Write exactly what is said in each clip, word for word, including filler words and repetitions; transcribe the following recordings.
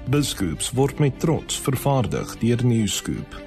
BizScoops word met trots vervaardig deur Newscoop.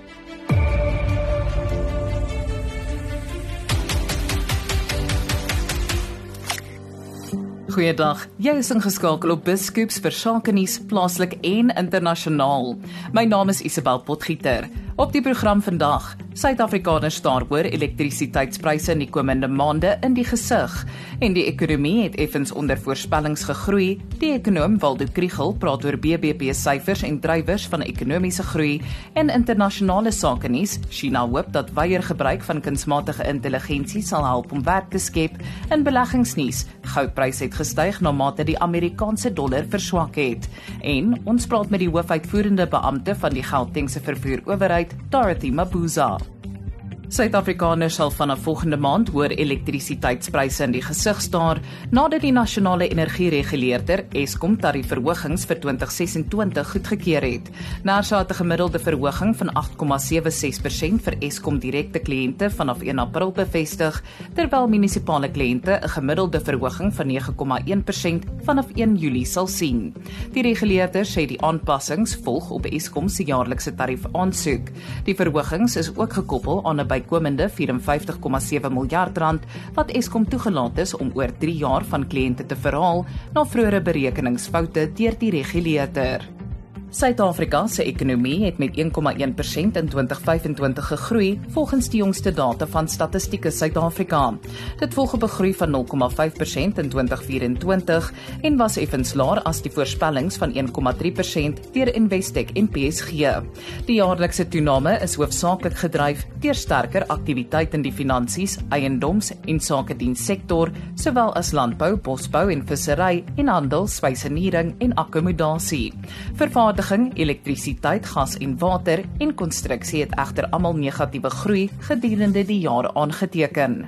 Goeiedag, jy is ingeskakel op BizScoops vir sake nuus plaaslik en internasionaal. My naam is Isabel Potgieter. Op die program vandag, Suid-Afrikaners staar hoër elektrisiteitspryse in die komende maande in die gesig en die ekonomie het effens onder voorspellings gegroei. Die ekonoom Waldo Krugell praat oor B B P syfers en drywers van ekonomiese groei en internasionale sake nuus. China hoop dat wyeer gebruik van kunsmatige intelligensie sal help om werk te skep. In beleggingsnuus, goudpryse het gestyg na mate die Amerikaanse dollar verswak het. En ons praat met die hoofuitvoerende beampte van die Gautengse vervoerowerheid, Dorothy Mabuza. Suid-Afrikaners sal vanaf volgende maand hoër elektrisiteitspryse in die gesig staar nadat die nasionale energiereguleerder Eskom tariefverhogings vir twintig ses en twintig goedgekeur het. NERSA het 'n gemiddelde verhoging van agt komma sewe ses persent vir Eskom direkte kliënte vanaf een April bevestig, terwyl munisipale kliënte 'n gemiddelde verhoging van nege komma een persent vanaf een Julie sal sien. Die reguleerder sê die aanpassings volg op Eskom se jaarlikse tariefaansoek. Die verhogings is ook gekoppel aan 'n bykomende vyf en vyftig komma sewe miljard rand wat Eskom toegelaat is om oor drie jaar van kliënte te verhaal na vroeëre berekeningsfoute deur die reguleerder. Suid-Afrika se ekonomie het met een komma een persent in twintig vyf en twintig gegroei, volgens die jongste data van Statistieke Suid-Afrika. Dit volg op 'n groei van nul komma vyf persent in twintig vyf en twintig en was effens laer as die voorspellings van een komma drie persent deur Investec en P S G. Die jaarlikse toename is hoofsaaklik gedryf deur sterker aktiwiteit in die finansies, eiendoms- en sakedienssektor, sowel as landbou, bosbou en vissery en handel, spysenering en akkommodasie. Vervaardiging, elektrisiteit, gas en water en konstruksie het egter almal negatiewe groei gedurende die jaar aangeteken.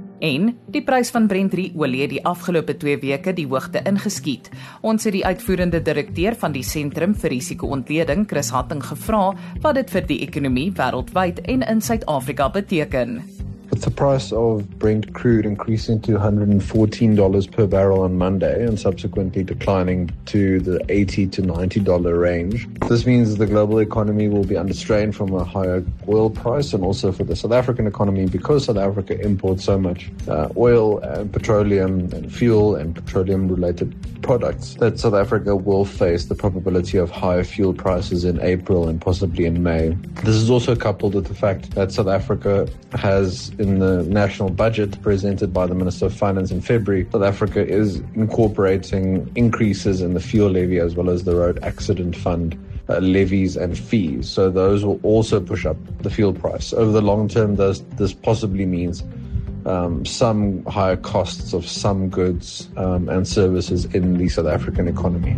En die prys van Brent-olie het die afgelope twee weke die hoogte ingeskiet. Ons het die uitvoerende direkteur van die Sentrum vir Risiko-ontleding, Chris Hatting, gevra wat dit vir die ekonomie wêreldwyd en in Suid-Afrika beteken. With the price of Brent crude increasing to one hundred fourteen dollars per barrel on Monday and subsequently declining to the eighty to ninety dollars range, this means the global economy will be under strain from a higher oil price, and also for the South African economy, because South Africa imports so much uh, oil and petroleum and fuel and petroleum-related products, that South Africa will face the probability of higher fuel prices in April and possibly in May. This is also coupled with the fact that South Africa has, in the national budget presented by the Minister of Finance in February, South Africa is incorporating increases in the fuel levy as well as the road accident fund uh, levies and fees. So those will also push up the fuel price. Over the long term, this, this possibly means Um, some higher costs of some goods um, and services in the South African economy.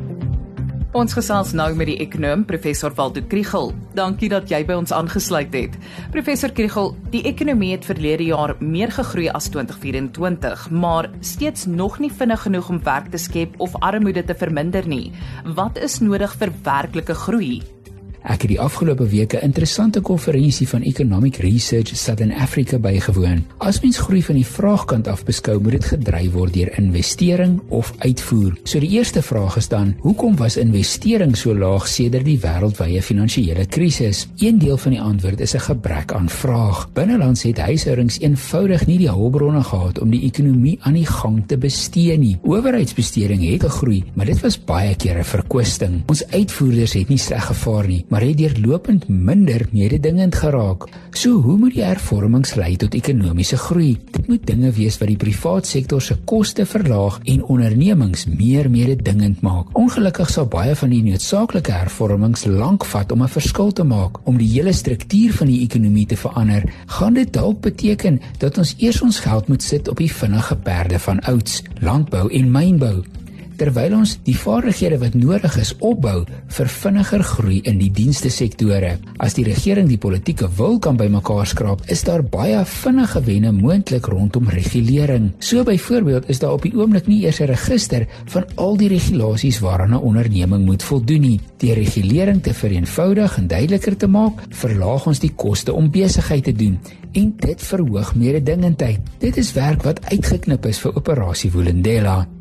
Ons gesels nou met die ekonoom, Professor Waldo Krugell. Dankie dat jy by ons aangesluit het. Professor Krugell, die ekonomie het verlede jaar meer gegroei as twintig vyf en twintig, maar steeds nog nie vinnig genoeg om werk te skep of armoede te verminder nie. Wat is nodig vir werklike groei? Ek het die afgelope weke 'n interessante konferensie van Economic Research Southern Africa bygewoon. As mens groei van die vraagkant af beskou, moet dit gedryf word deur investering of uitvoer. So die eerste vraag is dan, hoekom was investering so laag sedert die wêreldwye finansiële krisis? Een deel van die antwoord is 'n gebrek aan vraag. Binnelands het huishoudings eenvoudig nie die hulpbronne gehad om die ekonomie aan die gang te bestee nie. Owerheidsbesteding het gegroei, maar dit was baie keer 'n verkwisting. Ons uitvoerders het nie sleg gevaar nie, maar het deurlopend minder mededingend geraak. So hoe moet die hervormings lei tot ekonomiese groei? Dit moet dinge wees wat die privaat sektor se koste verlaag en ondernemings meer mededingend maak. Ongelukkig sal baie van die noodsaaklike hervormings lank vat om 'n verskil te maak. Om die hele struktuur van die ekonomie te verander, gaan dit dalk beteken dat ons eers ons geld moet sit op die vinnige perde van ouds, landbou en mynbou, terwyl ons die vaardighede wat nodig is opbou vir vinniger groei in die dienste sektore. As die regering die politieke wil kan bymekaar skraap, is daar baie vinnige wenne moontlik rondom regulering. So byvoorbeeld is daar op die oomblik nie eers 'n register van al die regulasies waaraan 'n onderneming moet voldoen nie. Die regulering te vereenvoudig en duideliker te maak, verlaag ons die koste om besigheid te doen en dit verhoog mededingendheid. Dit is werk wat uitgeknip is vir Operasie Vulindlela.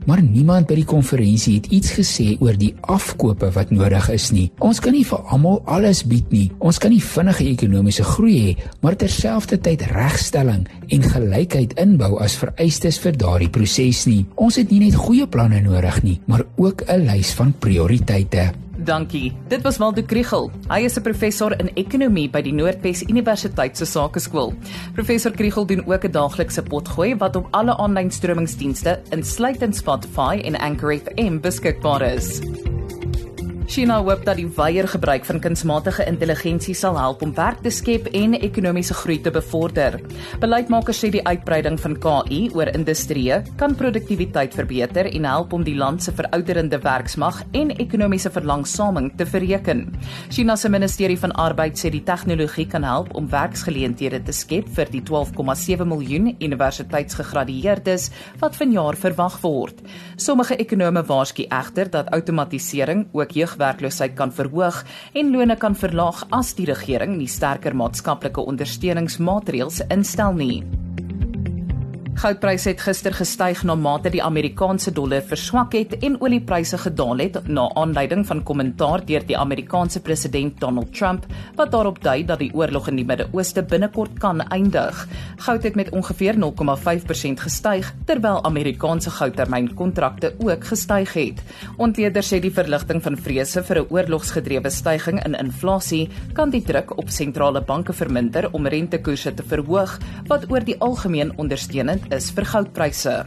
maar niemand by die konferensie het iets gesê oor die afkope wat nodig is nie. Ons kan nie vir almal alles bied nie. Ons kan nie vinnige ekonomiese groei hê, maar terselfdertyd regstelling en gelykheid inbou as vereistes vir daardie proses nie. Ons het nie net goeie planne nodig nie, maar ook 'n lys van prioriteite. Dankie. Dit was Waldo Kriel. Hy is 'n professor in ekonomie by die Noordwes Universiteit se Sakeskool. Professor Kriel doen ook 'n daaglikse potgooi wat op alle aanlyn stromingsdienste, insluitend Spotify en Anchor F M, beskikbaar is. China hoop dat die wyeer gebruik van kunsmatige intelligensie sal help om werk te skep en ekonomiese groei te bevorder. Beleidsmakers sê die uitbreiding van K I oor industrieë kan produktiwiteit verbeter en help om die land se verouderende werksmag en ekonomiese verlangsaming te verreken. China se ministerie van Arbeid sê die tegnologie kan help om werksgeleenthede te skep vir die twaalf komma sewe miljoen universiteitsgegradueerdes wat vanjaar verwag word. Sommige ekonome waarsku egter dat outomatisering ook jeugwerkloosheid kan verhoog en lone kan verlaag as die regering nie sterker maatskaplike ondersteuningsmaatreëls instel nie. Goudpryse het gister gestyg na mate die Amerikaanse dollar verswak het en oliepryse gedaal het na aanleiding van kommentaar deur die Amerikaanse president Donald Trump wat daarop dui dat die oorlog in die Midde-Ooste binnekort kan eindig. Goud het met ongeveer nul komma vyf persent gestyg terwyl Amerikaanse goudtermynkontrakte ook gestyg het. Ontleeders sê die verligting van vrese vir 'n oorlogsgedrewe styging in inflasie kan die druk op sentrale banke verminder om rentekoerse te verhoog wat oor die algemeen ondersteunend is vir goudpryse.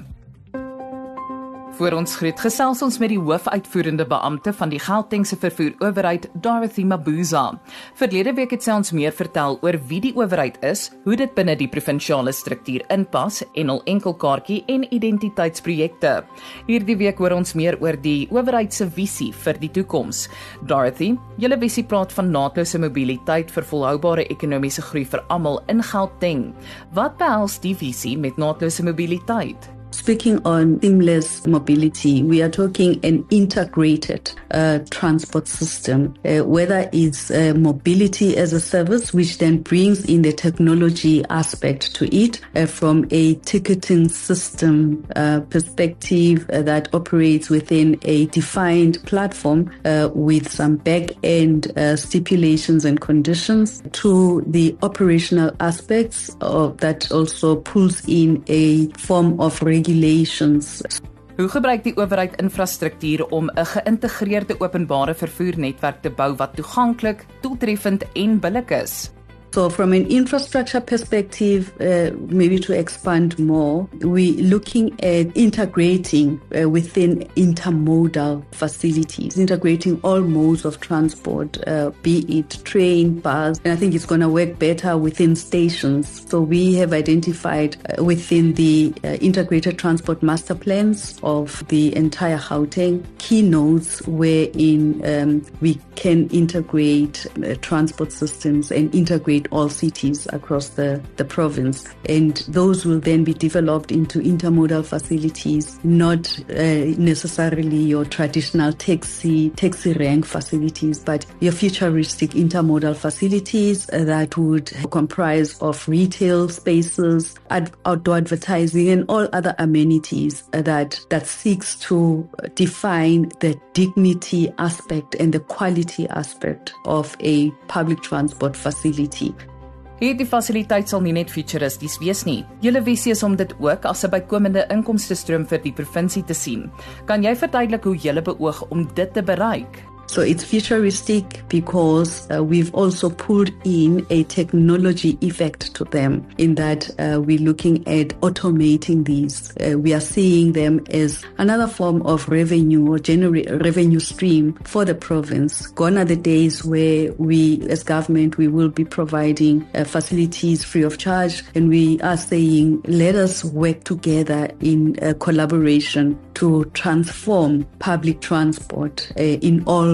Voor ons groet gesels ons met die hoofuitvoerende beampte van die Gautengse vervoerowerheid, Dorothy Mabuza. Verlede week het sy ons meer vertel oor wie die owerheid is, hoe dit binne die provinsiale struktuur inpas en hul enkelkaartjie en identiteitsprojekte. Hierdie week hoor ons meer oor die owerheid se visie vir die toekoms. Dorothy, julle visie praat van naatlose mobiliteit vir volhoubare ekonomiese groei vir almal in Gauteng. Wat behels die visie met naatlose mobiliteit? Speaking on seamless mobility, we are talking an integrated uh, transport system, uh, whether it's uh, mobility as a service, which then brings in the technology aspect to it, uh, from a ticketing system uh, perspective uh, that operates within a defined platform uh, with some back-end uh, stipulations and conditions, to the operational aspects of that also pulls in a form of regulations. Hoe gebruik die owerheid infrastruktuur om 'n geïntegreerde openbare vervoernetwerk te bou wat toeganklik, doeltreffend en billik is? So from an infrastructure perspective, uh, maybe to expand more, we're looking at integrating uh, within intermodal facilities, integrating all modes of transport, uh, be it train, bus, and I think it's going to work better within stations. So we have identified uh, within the uh, integrated transport master plans of the entire Gauteng key nodes wherein um, we can integrate uh, transport systems and integrate all cities across the, the province. And those will then be developed into intermodal facilities, not uh, necessarily your traditional taxi, taxi rank facilities, but your futuristic intermodal facilities that would comprise of retail spaces, ad- outdoor advertising, and all other amenities that, that seeks to define the dignity aspect and the quality aspect of a public transport facility. Hierdie fasiliteit sal nie net futuristies wees nie. Julle visie is om dit ook as 'n bykomende inkomstestroom vir die provinsie te sien. Kan jy verduidelik hoe julle beoog om dit te bereik? So it's futuristic because uh, we've also pulled in a technology effect to them in that uh, we're looking at automating these. Uh, we are seeing them as another form of revenue or generate revenue stream for the province. Gone are the days where we as government, we will be providing uh, facilities free of charge, and we are saying let us work together in uh, collaboration to transform public transport uh, in all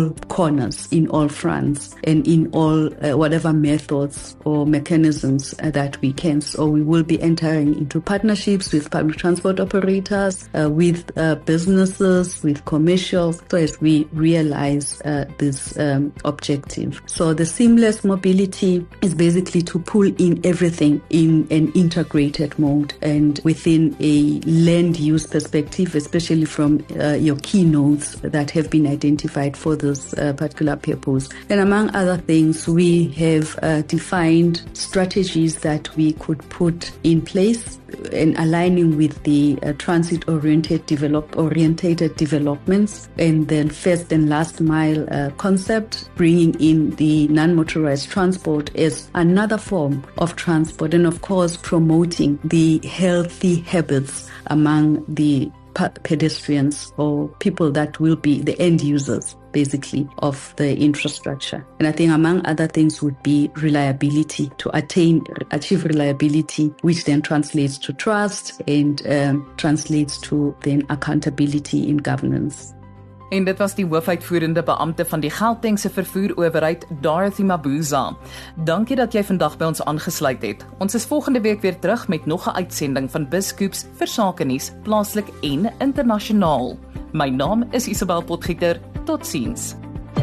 all corners, in all fronts, and in all uh, whatever methods or mechanisms uh, that we can. So we will be entering into partnerships with public transport operators, uh, with uh, businesses, with commercials, so as we realize uh, this um, objective. So the seamless mobility is basically to pull in everything in an integrated mode and within a land use perspective, especially from uh, your keynotes that have been identified for this uh, particular purpose. And among other things, we have uh, defined strategies that we could put in place and aligning with the uh, transit-oriented develop orientated developments, and then first and last mile uh, concept, bringing in the non-motorized transport as another form of transport, and of course promoting the healthy habits among the pedestrians or people that will be the end users basically of the infrastructure. And I think among other things would be reliability, to attain, achieve reliability, which then translates to trust and um, translates to then accountability in governance. En dit was die hoofuitvoerende beampte van die Gautengse vervoerowerheid, Dorothy Mabuza. Dankie dat jy vandag by ons aangesluit het. Ons is volgende week weer terug met nog 'n uitsending van BizScoops vir sakenuus, plaaslik en internasionaal. My naam is Isabel Potgieter. Totsiens.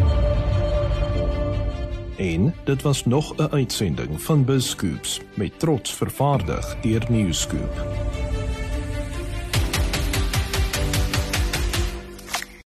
En dit was nog 'n uitsending van BizScoops, met trots vervaardig deur Newscoop.